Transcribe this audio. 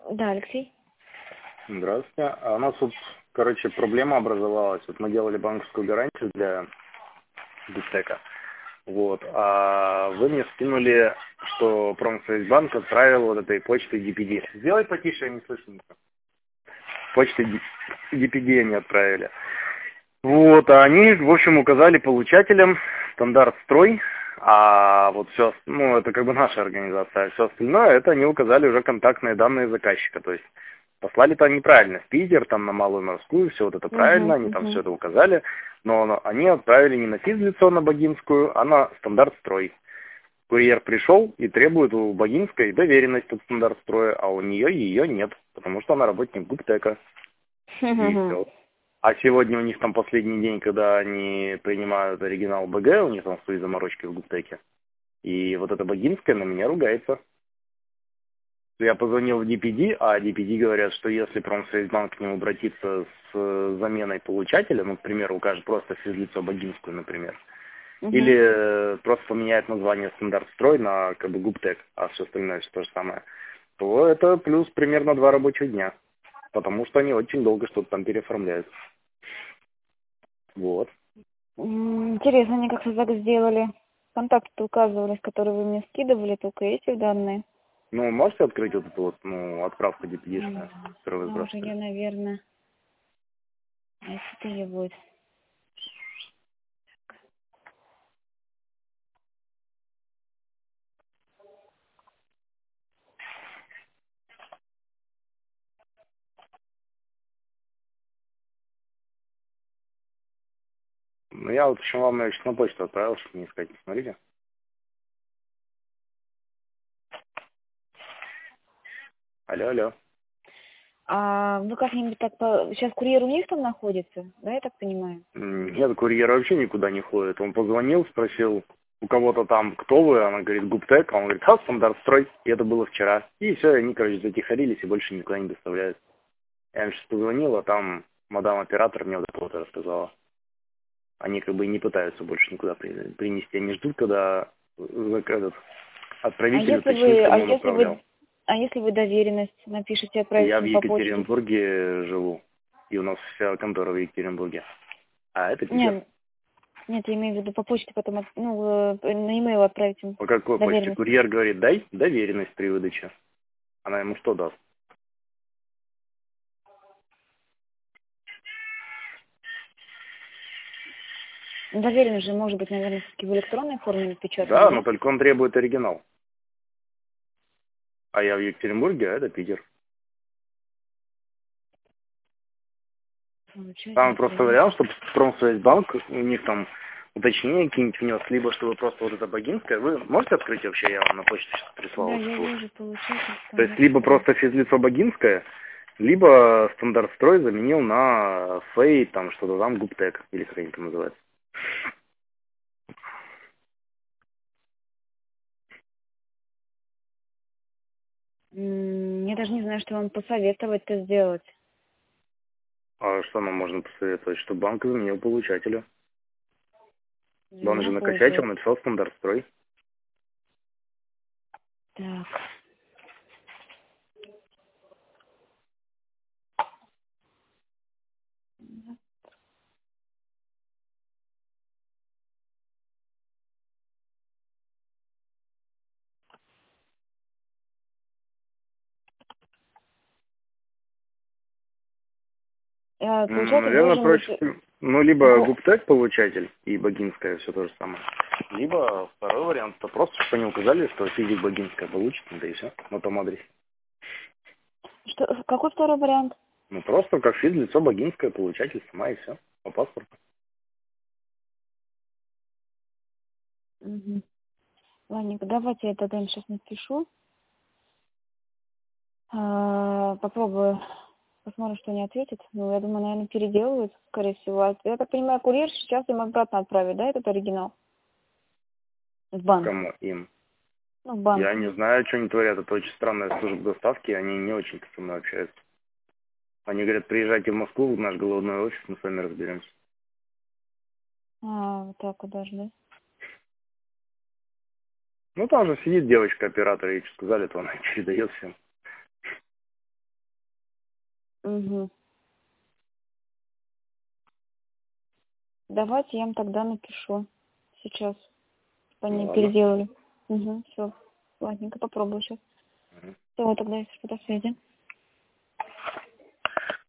Да, Алексей. Здравствуйте. А у нас тут, проблема образовалась. Вот мы делали банковскую гарантию для Биттека. Вот. А вы мне скинули, что Промсвязьбанк отправил вот этой почтой DPD. Сделай потише, я не слышу ничего. Почтой DPD они отправили. Вот, а они, в общем, указали получателям стандарт строй, а вот все, ну, это как бы наша организация, а все остальное, это они указали уже контактные данные заказчика, то есть послали там неправильно, в Питер, там на Малую Морскую, все вот это правильно, Угу, они там все угу. это указали, но они отправили не на физлицо на Богинскую, а на стандарт строй. Курьер пришел и требует у Богинской доверенность от стандарт строя, а у нее ее нет, потому что она работник Гуптека. И все. А сегодня у них там последний день, когда они принимают оригинал БГ, у них там свои заморочки в Гуптеке. И вот эта Богинская на меня ругается. Я позвонил в DPD, а DPD говорят, что если Промсвязьбанк к ним обратится с заменой получателя, ну, к примеру, укажет просто физлицо Богинскую, например, Угу. или просто поменяет название стандарт строй на как бы Гуптек, а все остальное все то же самое, то это плюс примерно 2 рабочих дня. Потому что они очень долго что-то там переоформляют. Вот. Интересно, они как-то так сделали. Контакты указывались, которые вы мне скидывали, только эти данные. Ну, можете открыть вот эту вот, ну, отправку DPD-шную, которую вы Ну, уже сбрасывали? я, наверное, если это ее будет. Ну, я вот еще вам ее на почту отправил, чтобы не искать. Смотрите. Алло, алло. А вы как-нибудь так... Сейчас курьер у них там находится, да, я так понимаю? Нет, курьер вообще никуда не ходит. Он позвонил, спросил у кого-то там, кто вы, она говорит, Гуптек, а он говорит, стандарт строй, и это было вчера. И все, они, затихарились и больше никуда не доставляют. Я им сейчас позвонил, а там мадам-оператор мне вот это вот рассказала. Они как бы не пытаются больше никуда принести. Они ждут, когда этот А отправитель если уточнит, вы, а кому он если отправлял. вы, а если вы доверенность напишите, Я отправите в им по почте? Екатеринбурге живу, и у нас вся контора в Екатеринбурге. А это Питер. Нет, нет, я имею в виду по почте потом, на e-mail отправить им По какой почте? доверенность. Курьер говорит, дай доверенность при выдаче. Она ему что даст? Доверенность же может быть, наверное, все-таки в электронной форме напечатана, Да, но да? только он требует оригинал. А я в Екатеринбурге, а это Питер. Получается, Там просто отправить. вариант, чтобы Промсвязьбанк, у них там уточнения какие-нибудь внес, либо чтобы просто вот это Богинская. Вы можете открыть вообще? Я вам на почту сейчас прислал Да, вот я ссылку. вижу, получается, То есть стандарт либо строй. просто физлицо Богинская, либо стандарт строй заменил на Фей, там что-то там, Гуптек, или как они там называются. Я даже не знаю, что вам посоветовать это сделать. А что нам можно посоветовать? Что банк заменил получателя. Он же Замена накосячил, получается. написал стандарт строй. Так. Ну, Получатель наверное, должен быть... проще, ну, либо го- Гуптек получатель и Богинская, все то же самое. Либо второй вариант, это просто, чтобы они указали, что физик Богинская получит, да и все, на том адресе. Какой второй вариант? Ну, просто как физлицо Богинская, получатель сама и все, по паспорту. Угу. Ладненько, давайте я тогда им сейчас напишу. Попробую. Посмотрим, что они ответят. Ну, я думаю, наверное, переделывают, скорее всего. Я так понимаю, курьер сейчас им обратно отправит, да, этот оригинал? В банк. Кому? Им. Ну, в банк. Я не знаю, что они творят, это очень странная служба доставки, они не очень-то со мной общаются. Они говорят, приезжайте в Москву, в наш головной офис, мы с вами разберемся. Вот так вот даже, да? Ну, там же сидит девочка-оператор, ей что сказали, то она передает всем. Угу. Давайте я им тогда напишу сейчас, чтобы Ну они ладно. переделали. Угу, все. Ладненько, попробую сейчас. Мгм. Все, тогда если что, до связи.